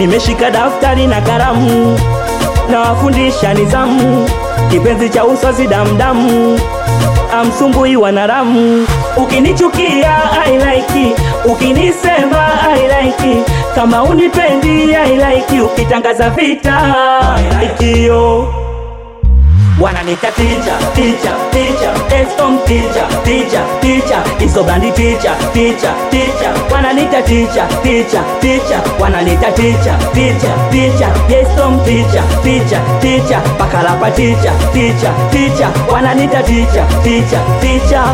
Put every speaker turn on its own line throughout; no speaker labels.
nimeshika daftari na kalamu, na wafundisha nizamu, kipenzi cha uswazi damdamu, amsumbui wanaramu. Ukinichukia I like it, ukinisema I like it, kama unipendi I like it, ukitangaza vita I like yo. Wananita teacher, teacher, teacher, Estom teacher, teacher, teacher, Isobandi teacher, teacher, teacher. Wananita teacher, teacher, teacher, wananita teacher, teacher, teacher, Estom teacher, teacher, teacher, Bakalapa teacher, teacher, teacher. Wananita teacher, teacher, teacher.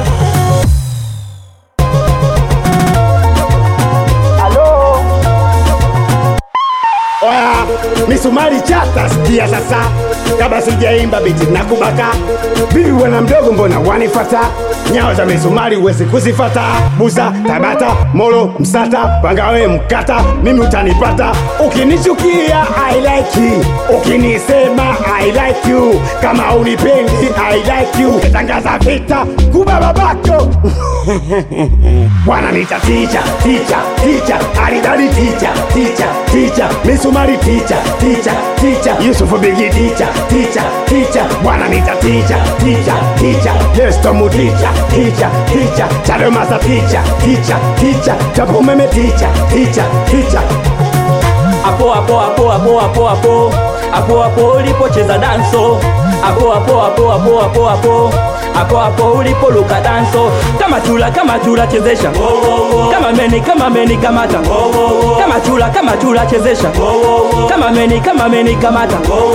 Oya, misumari chata sikia sasa, kama sijaimba biti na kubaka. Bibi wana mdogo mbona wanifata, nyao za misumari uwezi kuzifata. Buza, Tabata, Molo, Msata, Pangawe, Mkata, mimi utanipata. Ukinichukia I like you, ukinisema I like you, kama unipendi I like you, kitangaza vita kubaba bako. Wananita teacher, teacher, teacher, Aridadi teacher, teacher, teacher, misumari teacher, teacher, teacher, Yusufu Bigi teacher, teacher, teacher. Wananita teacher, teacher, teacher, Yestomu teacher, teacher, teacher, Chademasa teacher, teacher, teacher, Chapumeme teacher, teacher, teacher.
Apo apo apo apo apo apo apo apo ulipocheza danso, apo apo apo apo apo apo apo apo ulipoluka danso. Kama chula chezesha, kama meni kamata, kama chula chezesha, kama meni kamata.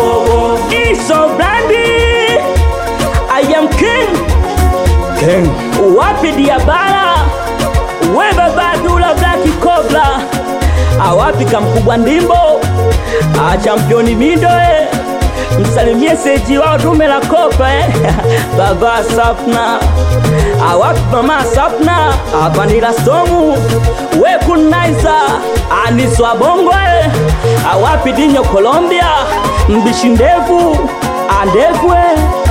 Isoblandi, I am king,
King.
Wapi Diabala, Weba Badula Black Cobra, awapi Kamkubwa Ndimbo, championi Mindo msalimie seji wao dume la kopa Baba Sapna, awapi Mama Sapna, Vanilla Somu, Weku Naisa, Aniswa Bongo awapi Dinyo Colombia, Mbishi Ndevu, Andevwe.